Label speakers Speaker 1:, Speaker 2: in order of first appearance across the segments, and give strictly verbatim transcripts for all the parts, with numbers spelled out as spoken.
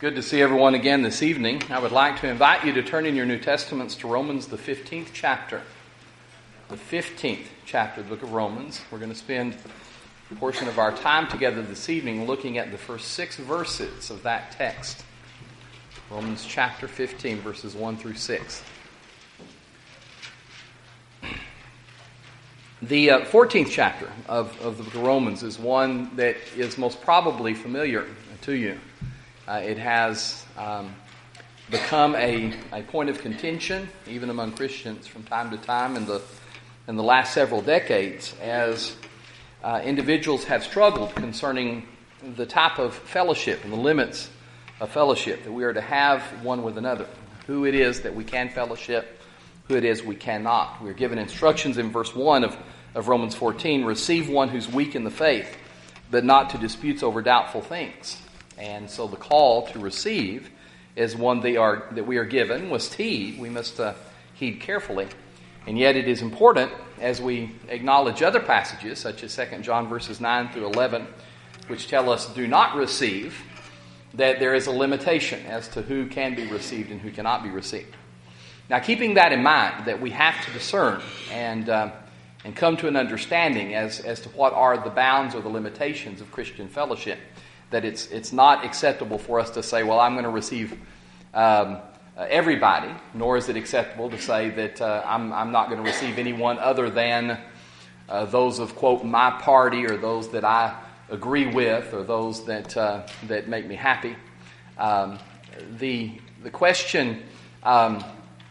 Speaker 1: Good to see everyone again this evening. I would like to invite you to turn in your New Testaments to Romans, the fifteenth chapter. The fifteenth chapter of the book of Romans. We're going to spend a portion of our time together this evening looking at the first six verses of that text. Romans chapter fifteen, verses one through six. The uh, fourteenth chapter of, of the book of Romans is one that is most probably familiar to you. Uh, it has um, become a, a point of contention, even among Christians from time to time in the in the last several decades, as uh, individuals have struggled concerning the type of fellowship and the limits of fellowship that we are to have one with another, who it is that we can fellowship, who it is we cannot. We are given instructions in verse one of, of Romans fourteen, receive one who's weak in the faith, but not to disputes over doubtful things. And so the call to receive is one they are, that we are given, must heed. We must uh, heed carefully. And yet it is important, as we acknowledge other passages, such as Second John verses nine through eleven, which tell us do not receive, that there is a limitation as to who can be received and who cannot be received. Now, keeping that in mind, that we have to discern and uh, and come to an understanding as, as to what are the bounds or the limitations of Christian fellowship, that it's it's not acceptable for us to say, well, I'm going to receive um, uh, everybody, nor is it acceptable to say that uh, I'm, I'm not going to receive anyone other than uh, those of, quote, my party, or those that I agree with, or those that uh, that make me happy. Um, the, the question um,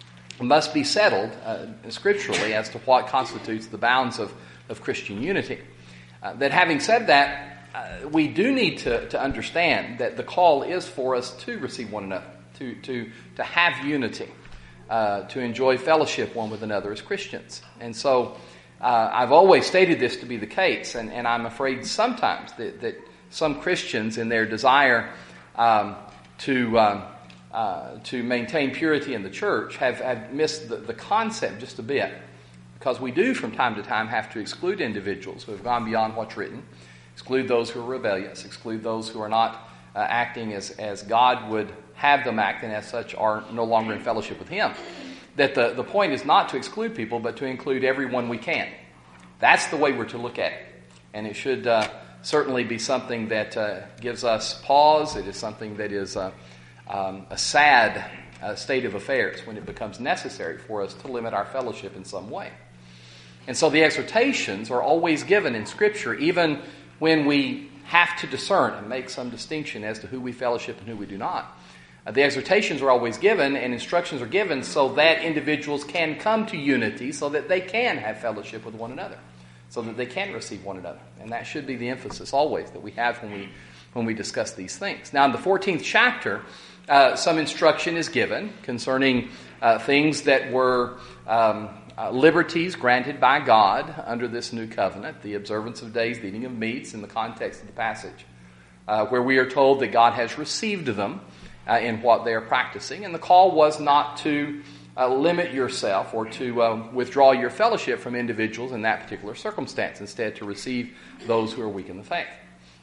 Speaker 1: must be settled uh, scripturally as to what constitutes the bounds of, of Christian unity. Uh, that having said that, Uh, we do need to, to understand that the call is for us to receive one another, to to to have unity, uh, to enjoy fellowship one with another as Christians. And so uh, I've always stated this to be the case, and, and I'm afraid sometimes that, that some Christians, in their desire um, to um, uh, to maintain purity in the church, have, have missed the, the concept just a bit, because we do from time to time have to exclude individuals who have gone beyond what's written. Exclude those who are rebellious. Exclude those who are not uh, acting as, as God would have them act, and as such are no longer in fellowship with Him. That the, the point is not to exclude people, but to include everyone we can. That's the way we're to look at it. And it should uh, certainly be something that uh, gives us pause. It is something that is uh, um, a sad uh, state of affairs when it becomes necessary for us to limit our fellowship in some way. And so the exhortations are always given in Scripture, even when we have to discern and make some distinction as to who we fellowship and who we do not. Uh, the exhortations are always given and instructions are given so that individuals can come to unity, so that they can have fellowship with one another, so that they can receive one another. And that should be the emphasis always that we have when we when we discuss these things. Now, in the fourteenth chapter, uh, some instruction is given concerning uh, things that were Um, Uh, liberties granted by God under this new covenant, the observance of days, the eating of meats, in the context of the passage, uh, where we are told that God has received them uh, in what they are practicing. And the call was not to uh, limit yourself or to uh, withdraw your fellowship from individuals in that particular circumstance, instead to receive those who are weak in the faith.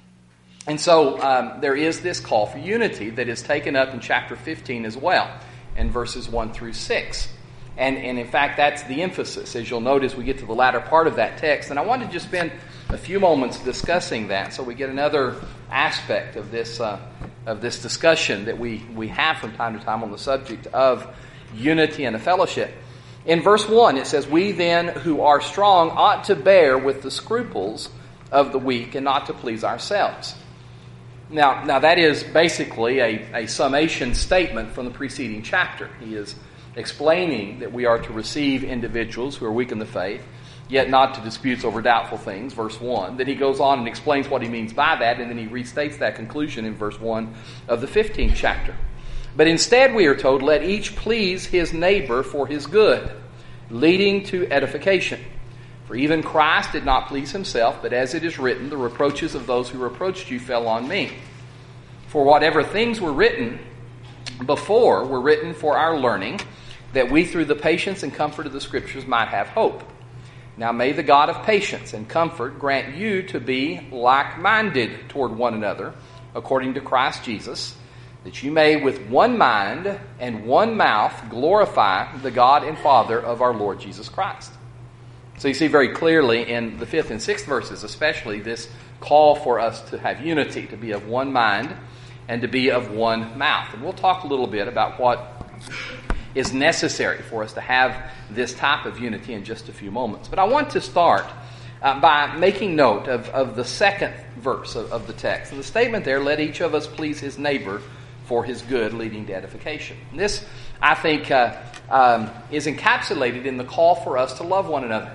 Speaker 1: And so um, there is this call for unity that is taken up in chapter fifteen as well, in verses one through six. And, and in fact, that's the emphasis, as you'll notice we get to the latter part of that text. And I want to just spend a few moments discussing that, so we get another aspect of this uh, of this discussion that we, we have from time to time on the subject of unity and a fellowship. In verse one, it says, "We then who are strong ought to bear with the scruples of the weak and not to please ourselves." Now, now that is basically a, a summation statement from the preceding chapter. He is explaining that we are to receive individuals who are weak in the faith, yet not to disputes over doubtful things, verse one. Then he goes on and explains what he means by that, and then he restates that conclusion in verse one of the fifteenth chapter. "But instead we are told, let each please his neighbor for his good, leading to edification. For even Christ did not please himself, but as it is written, the reproaches of those who reproached you fell on me. For whatever things were written before were written for our learning, that we through the patience and comfort of the Scriptures might have hope. Now may the God of patience and comfort grant you to be like-minded toward one another, according to Christ Jesus, that you may with one mind and one mouth glorify the God and Father of our Lord Jesus Christ. So you see very clearly in the fifth and sixth verses especially this call for us to have unity, to be of one mind and to be of one mouth. And we'll talk a little bit about what is necessary for us to have this type of unity in just a few moments. But I want to start uh, by making note of, of the second verse of, of the text. And the statement there, let each of us please his neighbor for his good, leading to edification. And this, I think, uh, um, is encapsulated in the call for us to love one another.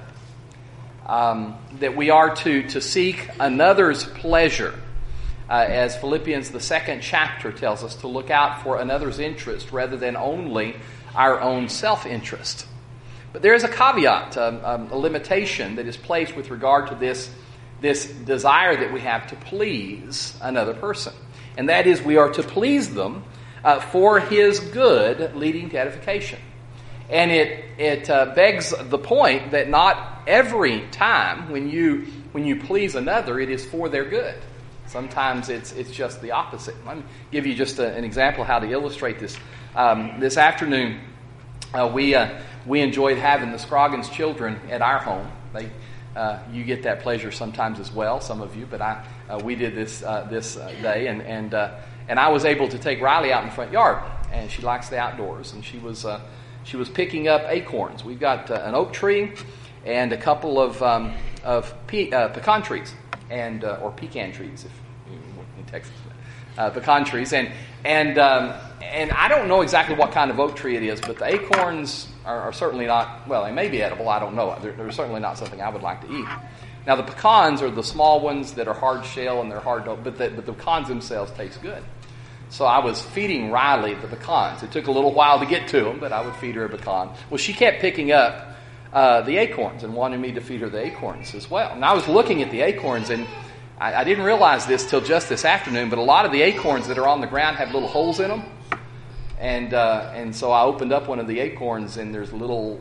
Speaker 1: Um, that we are to, to seek another's pleasure. Uh, as Philippians, the second chapter, tells us to look out for another's interest rather than only our own self-interest. But there is a caveat, um, um, a limitation that is placed with regard to this, this desire that we have to please another person. And that is we are to please them uh, for his good, leading to edification. And it, it uh, begs the point that not every time when you, when you please another, it is for their good. Sometimes it's it's just the opposite. Let me give you just a, an example of how to illustrate this. Um, this afternoon, uh, we uh, we enjoyed having the Scroggins children at our home. They uh, you get that pleasure sometimes as well, some of you, but I uh, we did this uh, this uh, day, and and uh, and I was able to take Riley out in the front yard, and she likes the outdoors, and she was uh, she was picking up acorns. We've got uh, an oak tree and a couple of um, of pe- uh, pecan trees, and uh, or pecan trees if. In Texas, uh, pecan trees, and and um, and I don't know exactly what kind of oak tree it is, but the acorns are, are certainly not. Well, they may be edible. I don't know. They're, they're certainly not something I would like to eat. Now, the pecans are the small ones that are hard shell and they're hard to, but the, but the pecans themselves taste good. So I was feeding Riley the pecans. It took a little while to get to them, but I would feed her a pecan. Well, she kept picking up uh, the acorns and wanted me to feed her the acorns as well. And I was looking at the acorns and. I didn't realize this till just this afternoon, but a lot of the acorns that are on the ground have little holes in them. And uh, and so I opened up one of the acorns, and there's little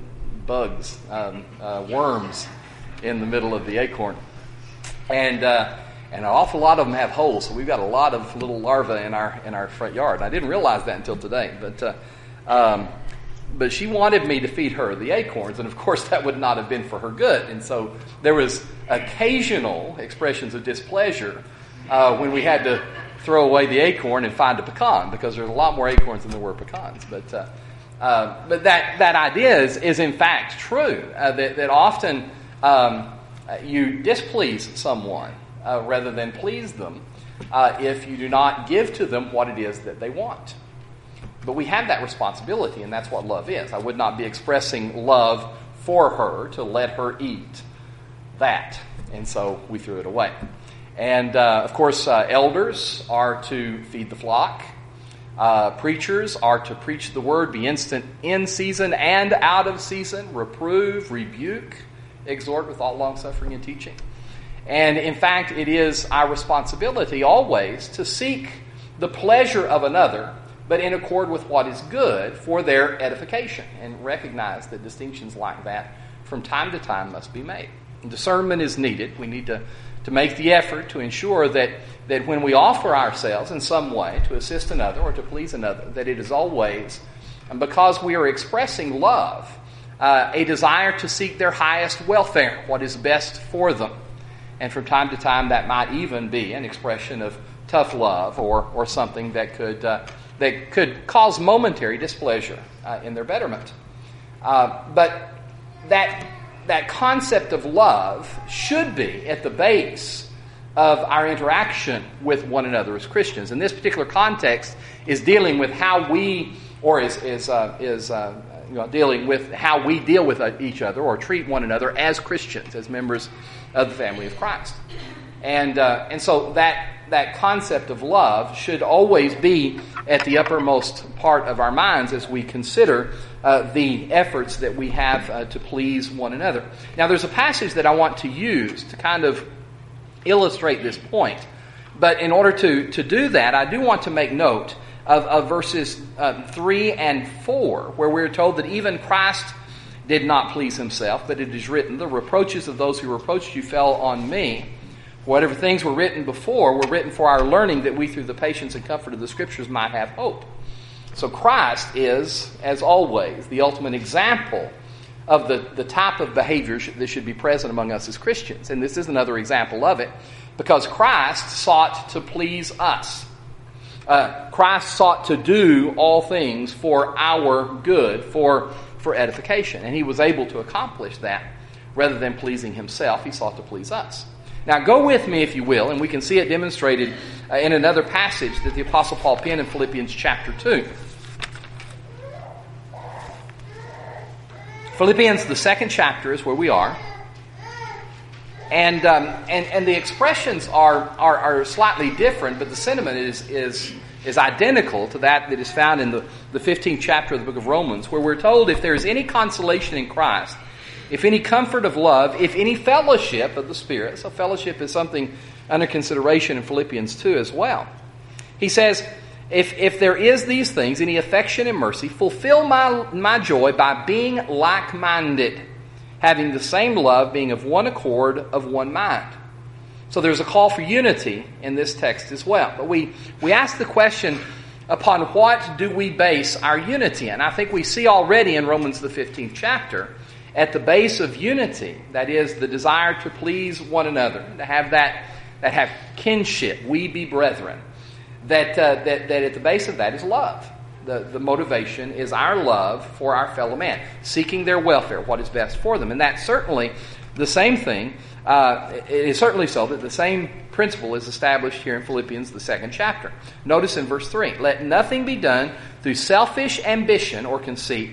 Speaker 1: bugs, um, uh, worms, in the middle of the acorn. And uh, and an awful lot of them have holes, so we've got a lot of little larvae in our in our front yard. I didn't realize that until today, but uh, um, but she wanted me to feed her the acorns, and of course that would not have been for her good. And so there was occasional expressions of displeasure uh, when we had to throw away the acorn and find a pecan, because there's a lot more acorns than there were pecans. But uh, uh, but that that idea is, is in fact true. Uh, that that often um, you displease someone uh, rather than please them uh, if you do not give to them what it is that they want. But we have that responsibility, and that's what love is. I would not be expressing love for her to let her eat that. And so we threw it away. And, uh, of course, uh, elders are to feed the flock. Uh, preachers are to preach the word, be instant in season and out of season, reprove, rebuke, exhort with all long-suffering and teaching. And, in fact, it is our responsibility always to seek the pleasure of another, but in accord with what is good for their edification, and recognize that distinctions like that from time to time must be made. And discernment is needed. We need to, to make the effort to ensure that, that when we offer ourselves in some way to assist another or to please another, that it is always, and because we are expressing love, uh, a desire to seek their highest welfare, what is best for them. And from time to time that might even be an expression of tough love or, or something that could... Uh, that could cause momentary displeasure uh, in their betterment. Uh, but that that concept of love should be at the base of our interaction with one another as Christians. And this particular context is dealing with how we, or is is uh, is uh, you know, dealing with how we deal with each other or treat one another as Christians, as members of the family of Christ. And uh, and so that that concept of love should always be at the uppermost part of our minds as we consider uh, the efforts that we have uh, to please one another. Now, there's a passage that I want to use to kind of illustrate this point. But in order to, to do that, I do want to make note of, of verses uh, three and four, where we're told that even Christ did not please himself, but it is written, the reproaches of those who reproached you fell on me. Whatever things were written before were written for our learning, that we through the patience and comfort of the Scriptures might have hope. So Christ is, as always, the ultimate example of the, the type of behavior that should be present among us as Christians. And this is another example of it, because Christ sought to please us. Uh, Christ sought to do all things for our good, for, for edification. And he was able to accomplish that. Rather than pleasing himself, he sought to please us. Now go with me, if you will, and we can see it demonstrated uh, in another passage that the Apostle Paul penned in Philippians chapter two. Philippians, the second chapter, is where we are. And um, and, and the expressions are, are, are slightly different, but the sentiment is, is, is identical to that that is found in the, the fifteenth chapter of the book of Romans, where we're told if there is any consolation in Christ, if any comfort of love, if any fellowship of the Spirit. So fellowship is something under consideration in Philippians two as well. He says, if, if there is these things, any affection and mercy, fulfill my, my joy by being like-minded, having the same love, being of one accord, of one mind. So there's a call for unity in this text as well. But we, we ask the question, upon what do we base our unity? And I think we see already in Romans the fifteenth chapter, at the base of unity, that is the desire to please one another, to have that, that have kinship, we be brethren, that, uh, that, that at the base of that is love. The, the motivation is our love for our fellow man, seeking their welfare, what is best for them. And that's certainly the same thing. Uh, it is certainly so that the same principle is established here in Philippians, the second chapter. Notice in verse three, let nothing be done through selfish ambition or conceit,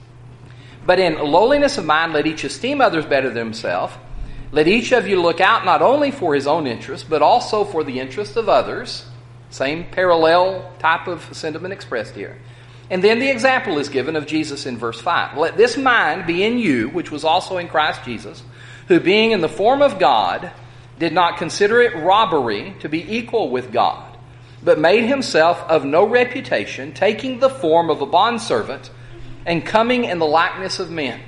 Speaker 1: but in lowliness of mind, let each esteem others better than himself. Let each of you look out not only for his own interest, but also for the interest of others. Same parallel type of sentiment expressed here. And then the example is given of Jesus in verse five. Let this mind be in you, which was also in Christ Jesus, who being in the form of God, did not consider it robbery to be equal with God, but made himself of no reputation, taking the form of a bondservant, and coming in the likeness of men.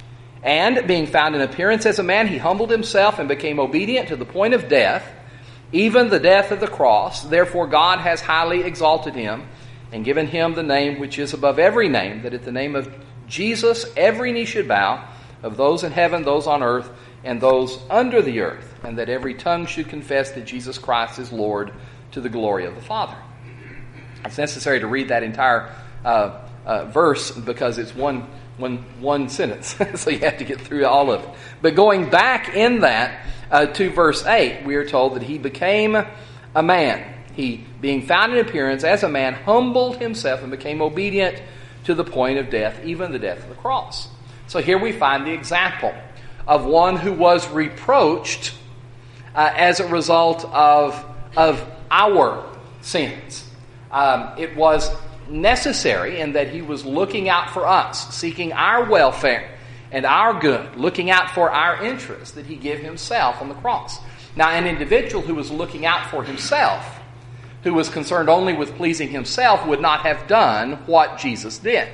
Speaker 1: And being found in appearance as a man, he humbled himself and became obedient to the point of death, even the death of the cross. Therefore God has highly exalted him and given him the name which is above every name, that at the name of Jesus every knee should bow, of those in heaven, those on earth, and those under the earth, and that every tongue should confess that Jesus Christ is Lord, to the glory of the Father. It's necessary to read that entire uh, uh, verse because it's one, one, one sentence, so you have to get through all of it. But going back in that uh, to verse eight, we are told that he became a man. He, being found in appearance as a man, humbled himself and became obedient to the point of death, even the death of the cross. So here we find the example of one who was reproached uh, as a result of, of our sins. Um, it was necessary in that he was looking out for us, seeking our welfare and our good, looking out for our interests, that he gave himself on the cross. Now, an individual who was looking out for himself, who was concerned only with pleasing himself, would not have done what Jesus did.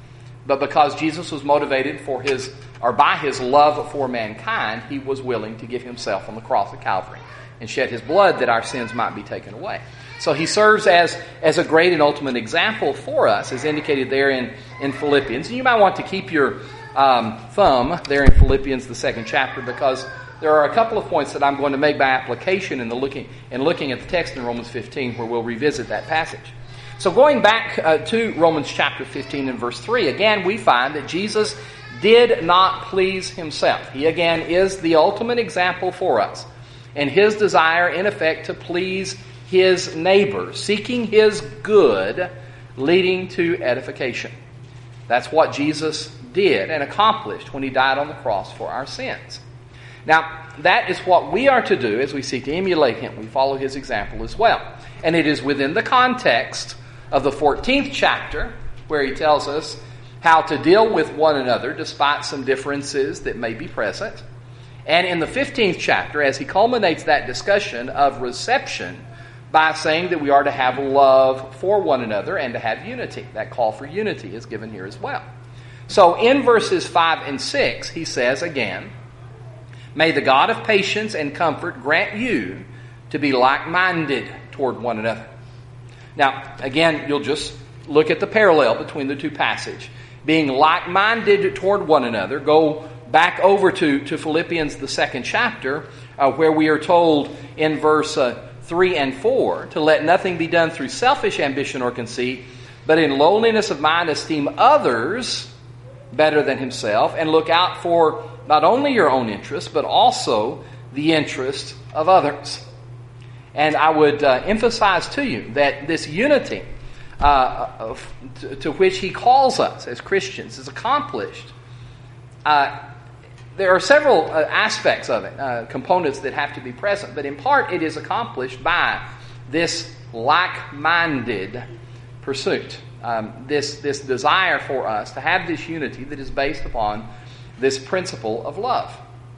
Speaker 1: But because Jesus was motivated for his, or by his love for mankind, he was willing to give himself on the cross of Calvary and shed his blood that our sins might be taken away. So he serves as, as a great and ultimate example for us, as indicated there in, in Philippians. And you might want to keep your um, thumb there in Philippians, the second chapter, because there are a couple of points that I'm going to make by application in the looking in looking at the text in Romans fifteen, where we'll revisit that passage. So going back uh, to Romans chapter fifteen and verse three, again we find that Jesus did not please himself. He again is the ultimate example for us, and his desire in effect to please his neighbor, seeking his good, leading to edification. That's what Jesus did and accomplished when he died on the cross for our sins. Now, that is what we are to do as we seek to emulate him. We follow his example as well. And it is within the context of the fourteenth chapter, where he tells us how to deal with one another despite some differences that may be present. And in the fifteenth chapter, as he culminates that discussion of reception by saying that we are to have love for one another and to have unity. That call for unity is given here as well. So in verses five and six, he says again, May the God of patience and comfort grant you to be like-minded toward one another. Now, again, you'll just look at the parallel between the two passages. Being like-minded toward one another, go back over to, to Philippians, the second chapter, uh, where we are told in verse uh, three and four, to let nothing be done through selfish ambition or conceit, but in lowliness of mind esteem others better than himself, and look out for not only your own interests, but also the interests of others. And I would uh, emphasize to you that this unity uh, of, to, to which he calls us as Christians is accomplished. Uh, there are several uh, aspects of it, uh, components that have to be present, but in part it is accomplished by this like-minded pursuit. Um, this, this desire for us to have this unity that is based upon this principle of love.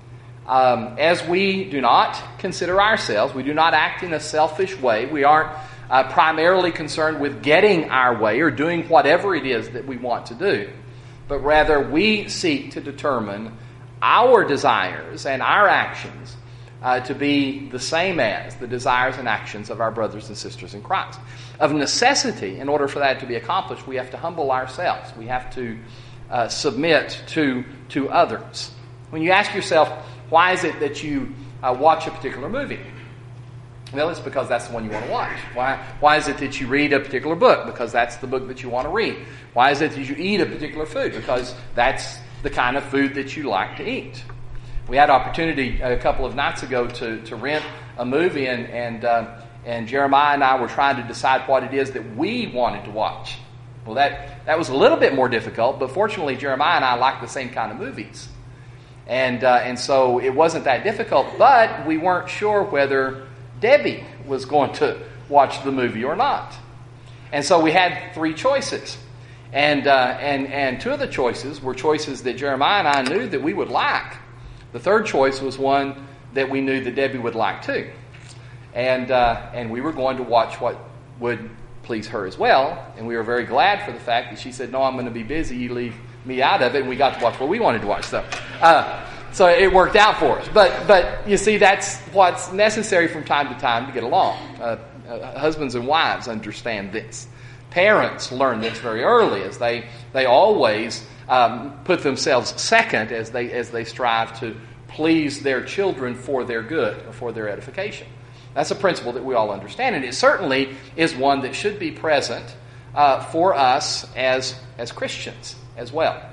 Speaker 1: Um, as we do not consider ourselves, we do not act in a selfish way, we aren't uh, primarily concerned with getting our way or doing whatever it is that we want to do, but rather we seek to determine our desires and our actions uh, to be the same as the desires and actions of our brothers and sisters in Christ. Of necessity, in order for that to be accomplished, we have to humble ourselves. We have to uh, submit to, to others. When you ask yourself, why is it that you uh, watch a particular movie? Well, it's because that's the one you want to watch. Why, why is it that you read a particular book? Because that's the book that you want to read. Why is it that you eat a particular food? Because that's the kind of food that you like to eat. We had opportunity a couple of nights ago to, to rent a movie, and and, uh, and Jeremiah and I were trying to decide what it is that we wanted to watch. Well, that, that was a little bit more difficult, but fortunately Jeremiah and I like the same kind of movies. And uh, and so it wasn't that difficult, but we weren't sure whether Debbie was going to watch the movie or not. And so we had three choices. And uh, and and two of the choices were choices that Jeremiah and I knew that we would like. The third choice was one that we knew that Debbie would like too. And uh, and we were going to watch what would please her as well. And we were very glad for the fact that she said, no, I'm going to be busy, you leave me out of it, and we got to watch what we wanted to watch. So uh, so it worked out for us. But but you see, that's what's necessary from time to time to get along. Uh, uh, husbands and wives understand this. Parents learn this very early, as they they always um, put themselves second as they as they strive to please their children for their good or for their edification. That's a principle that we all understand, and it certainly is one that should be present uh, for us as as Christians as well,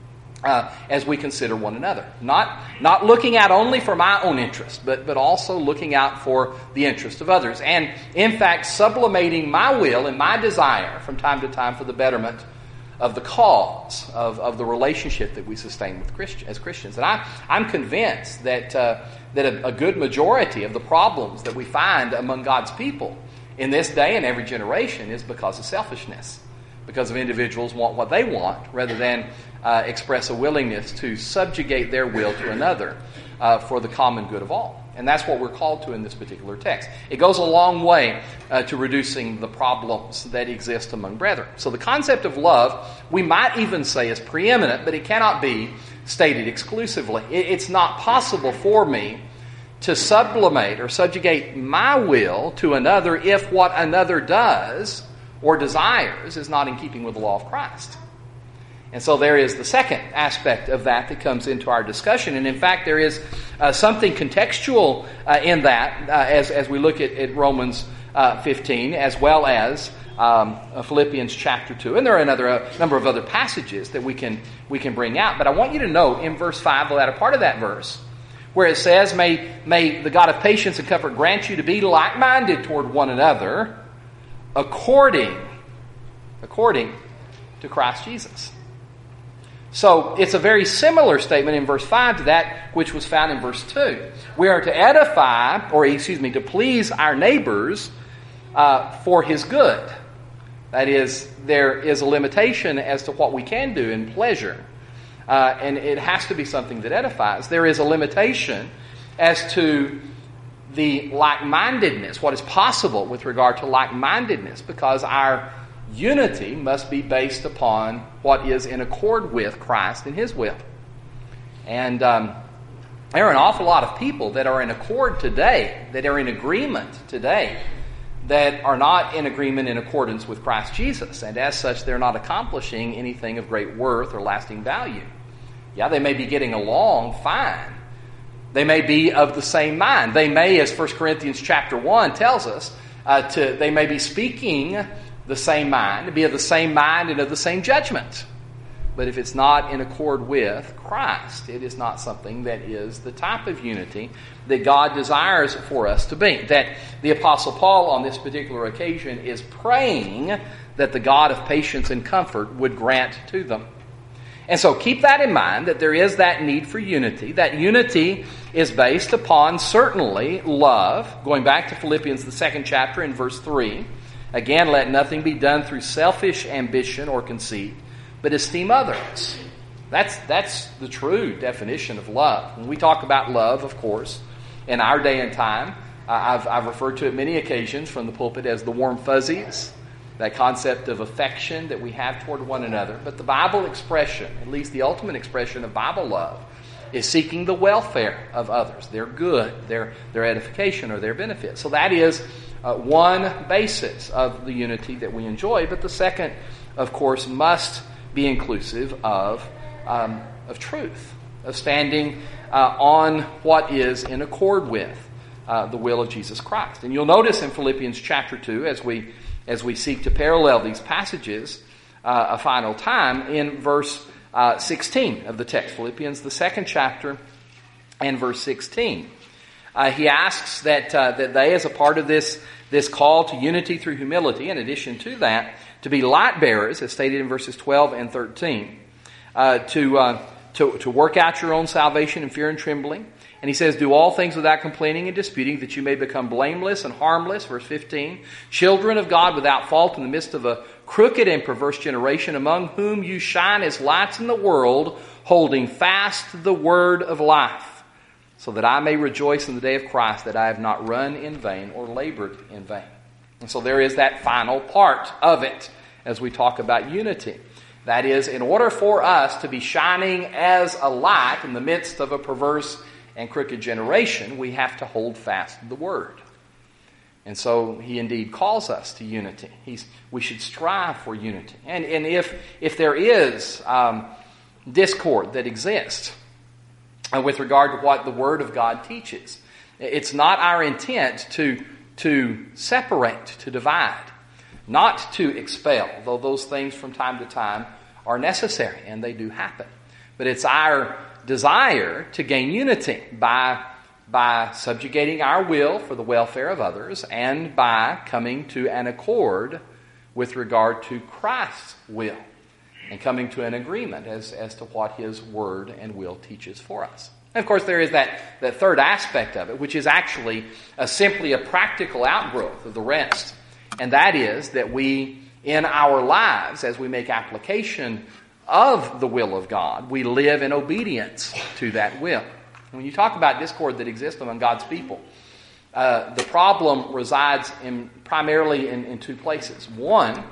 Speaker 1: uh, as we consider one another. Not not looking out only for my own interest, but but also looking out for the interest of others, and in fact sublimating my will and my desire from time to time for the betterment of the cause of, of the relationship that we sustain with Christ, as Christians. And I, I'm convinced that uh, that a, a good majority of the problems that we find among God's people in this day and every generation is because of selfishness, because of individuals want what they want rather than uh, express a willingness to subjugate their will to another uh, for the common good of all. And that's what we're called to in this particular text. It goes a long way uh, to reducing the problems that exist among brethren. So the concept of love, we might even say, is preeminent, but it cannot be stated exclusively. It, it's not possible for me to sublimate or subjugate my will to another if what another does or desires is not in keeping with the law of Christ. And so there is the second aspect of that that comes into our discussion. And in fact, there is uh, something contextual uh, in that uh, as, as we look at, at Romans uh, fifteen, as well as um, Philippians chapter two. And there are another uh, number of other passages that we can we can bring out. But I want you to note in verse five, the latter part of that verse, where it says, May, may the God of patience and comfort grant you to be like-minded toward one another according, according to Christ Jesus. So it's a very similar statement in verse five to that which was found in verse two. We are to edify, or excuse me, to please our neighbors uh, for his good. That is, there is a limitation as to what we can do in pleasure. Uh, and it has to be something that edifies. There is a limitation as to the like-mindedness, what is possible with regard to like-mindedness, because our unity must be based upon what is in accord with Christ and his will. And um, There are an awful lot of people that are in accord today, that are in agreement today, that are not in agreement in accordance with Christ Jesus. And as such, they're not accomplishing anything of great worth or lasting value. Yeah, they may be getting along fine. They may be of the same mind. They may, as First Corinthians chapter one tells us, uh, to they may be speaking the same mind, to be of the same mind and of the same judgment. But if it's not in accord with Christ, it is not something that is the type of unity that God desires for us to be. That the Apostle Paul on this particular occasion is praying that the God of patience and comfort would grant to them. And so keep that in mind, that there is that need for unity. That unity is based upon, certainly, love. Going back to Philippians, the second chapter in verse three. Again, let nothing be done through selfish ambition or conceit, but esteem others. That's, that's the true definition of love. When we talk about love, of course, in our day and time, uh, I've, I've referred to it many occasions from the pulpit as the warm fuzzies, that concept of affection that we have toward one another. But the Bible expression, at least the ultimate expression of Bible love, is seeking the welfare of others, their good, their, their edification, or their benefit. So that is uh, one basis of the unity that we enjoy. But the second, of course, must be inclusive of, um, of truth, of standing uh, on what is in accord with uh, the will of Jesus Christ. And you'll notice in Philippians chapter two, as we as we seek to parallel these passages uh, a final time, in verse uh, sixteen of the text, Philippians, the second chapter, and verse sixteen. Uh, he asks that uh, that they, as a part of this, this call to unity through humility, in addition to that, to be light bearers, as stated in verses twelve and thirteen, uh, to, uh, to, to work out your own salvation in fear and trembling. And he says, do all things without complaining and disputing, that you may become blameless and harmless, verse fifteen, children of God without fault in the midst of a crooked and perverse generation, among whom you shine as lights in the world, holding fast the word of life, so that I may rejoice in the day of Christ, that I have not run in vain or labored in vain. And so there is that final part of it as we talk about unity. That is, in order for us to be shining as a light in the midst of a perverse and crooked generation, we have to hold fast the Word. And so he indeed calls us to unity. He's, we should strive for unity. And, and if, if there is um, discord that exists uh, with regard to what the Word of God teaches, it's not our intent to, to separate, to divide, not to expel, though those things from time to time are necessary, and they do happen. But it's our desire to gain unity by, by subjugating our will for the welfare of others, and by coming to an accord with regard to Christ's will, and coming to an agreement as, as to what His Word and will teaches for us. And of course, there is that, that third aspect of it, which is actually a, simply a practical outgrowth of the rest. And that is that we, in our lives, as we make application of the will of God, we live in obedience to that will. When you talk about discord that exists among God's people, uh, the problem resides in primarily in, in two places. One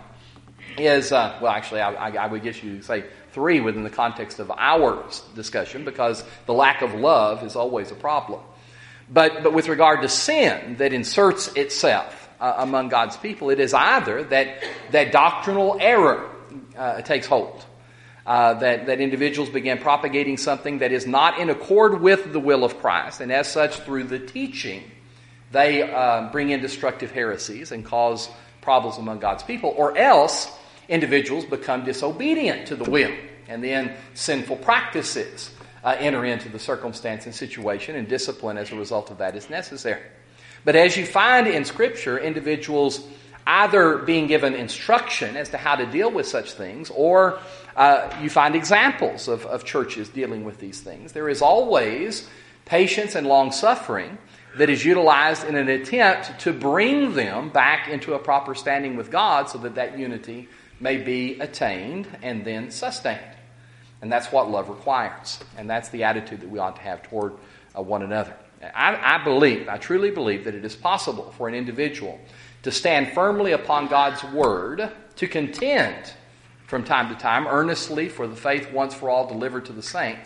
Speaker 1: is, uh, well, actually, I, I, I would guess you say three within the context of our discussion, because the lack of love is always a problem. But, but with regard to sin that inserts itself uh, among God's people, it is either that, that doctrinal error uh, takes hold. Uh, that, that individuals begin propagating something that is not in accord with the will of Christ, and as such, through the teaching, they uh, bring in destructive heresies and cause problems among God's people. Or else, individuals become disobedient to the will, and then sinful practices uh, enter into the circumstance and situation, and discipline as a result of that is necessary. But as you find in Scripture, individuals either being given instruction as to how to deal with such things, or uh, you find examples of, of churches dealing with these things. There is always patience and long-suffering that is utilized in an attempt to bring them back into a proper standing with God, so that that unity may be attained and then sustained. And that's what love requires. And that's the attitude that we ought to have toward uh, one another. I, I believe, I truly believe that it is possible for an individual to stand firmly upon God's Word, to contend from time to time earnestly for the faith once for all delivered to the saints,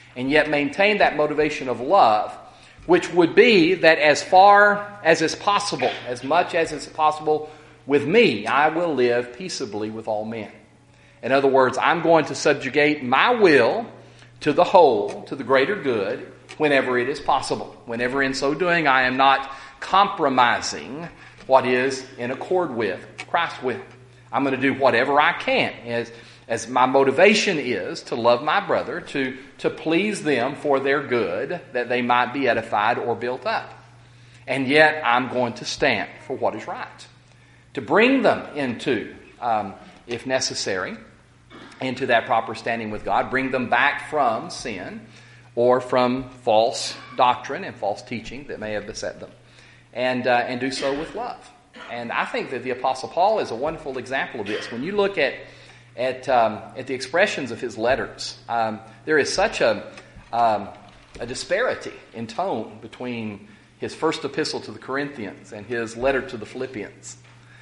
Speaker 1: and yet maintain that motivation of love, which would be that as far as is possible, as much as is possible with me, I will live peaceably with all men. In other words, I'm going to subjugate my will to the whole, to the greater good, whenever it is possible. Whenever in so doing I am not compromising what is in accord with Christ's will. I'm going to do whatever I can as, as my motivation is to love my brother, to, to please them for their good, that they might be edified or built up. And yet I'm going to stand for what is right. To bring them into, um, if necessary, into that proper standing with God, bring them back from sin or from false doctrine and false teaching that may have beset them, and uh, and do so with love. And I think that the Apostle Paul is a wonderful example of this. When you look at at um, at the expressions of his letters, um, there is such a um, a disparity in tone between his first epistle to the Corinthians and his letter to the Philippians.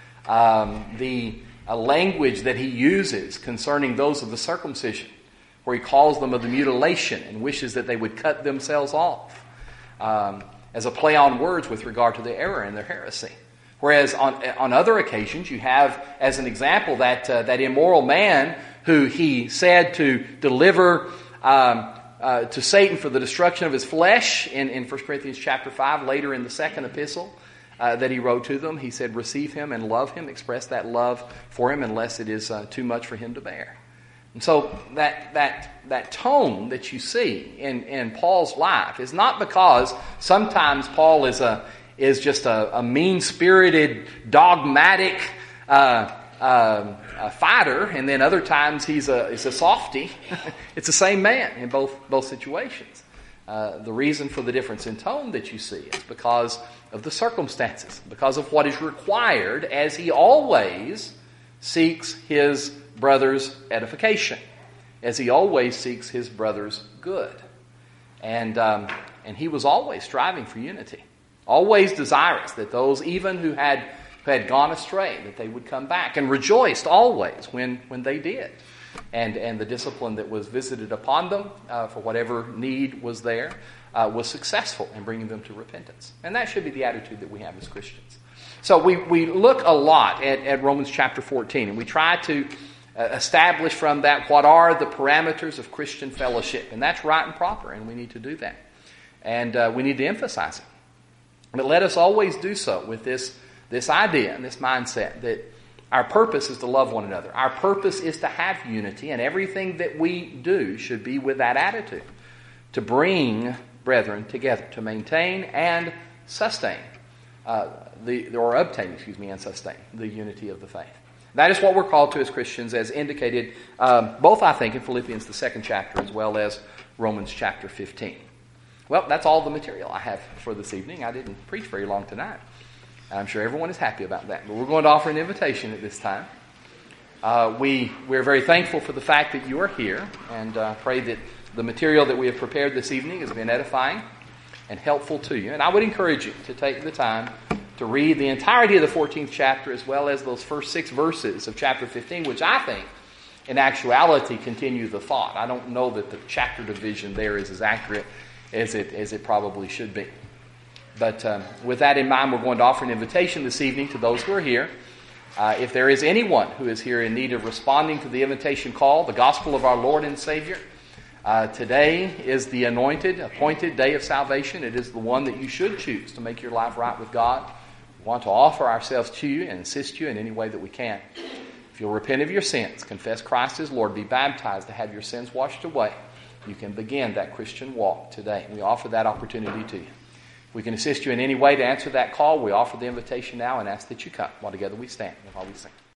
Speaker 1: Um, the a language that he uses concerning those of the circumcision, where he calls them of the mutilation and wishes that they would cut themselves off, um, as a play on words with regard to their error and their heresy. Whereas on on other occasions, you have as an example that uh, that immoral man who he said to deliver um, uh, to Satan for the destruction of his flesh in, in First Corinthians chapter five, later in the second epistle, Uh, that he wrote to them. He said, receive him and love him, express that love for him unless it is uh, too much for him to bear. And so that that that tone that you see in, in Paul's life is not because sometimes Paul is a is just a, a mean-spirited, dogmatic uh, uh, a fighter, and then other times he's a he's a softy. It's the same man in both both situations. Uh, the reason for the difference in tone that you see is because of the circumstances, because of what is required, as he always seeks his brother's edification, as he always seeks his brother's good. And um, and he was always striving for unity, always desirous that those even who had who had gone astray, that they would come back, and rejoiced always when, when they did. And and the discipline that was visited upon them uh, for whatever need was there uh, was successful in bringing them to repentance. And that should be the attitude that we have as Christians. So we, we look a lot at, at Romans chapter fourteen, and we try to uh, establish from that what are the parameters of Christian fellowship. And that's right and proper, and we need to do that. And uh, we need to emphasize it. But let us always do so with this, this idea and this mindset that our purpose is to love one another. Our purpose is to have unity, and everything that we do should be with that attitude, to bring brethren together, to maintain and sustain, uh, the or obtain, excuse me, and sustain the unity of the faith. That is what we're called to as Christians, as indicated um, both, I think, in Philippians, the second chapter, as well as Romans chapter fifteen. Well, that's all the material I have for this evening. I didn't preach very long tonight. I'm sure everyone is happy about that. But we're going to offer an invitation at this time. Uh, we, we're very thankful for the fact that you are here, and uh, pray that the material that we have prepared this evening has been edifying and helpful to you. And I would encourage you to take the time to read the entirety of the fourteenth chapter, as well as those first six verses of chapter fifteen, which I think, in actuality, continue the thought. I don't know that the chapter division there is as accurate as it as it probably should be. But um, with that in mind, we're going to offer an invitation this evening to those who are here. Uh, if there is anyone who is here in need of responding to the invitation call, the gospel of our Lord and Savior, uh, today is the anointed, appointed day of salvation. It is the one that you should choose to make your life right with God. We want to offer ourselves to you and assist you in any way that we can. If you'll repent of your sins, confess Christ as Lord, be baptized to have your sins washed away, you can begin that Christian walk today. We offer that opportunity to you. If we can assist you in any way to answer that call, we offer the invitation now and ask that you come while together we stand and while we sing.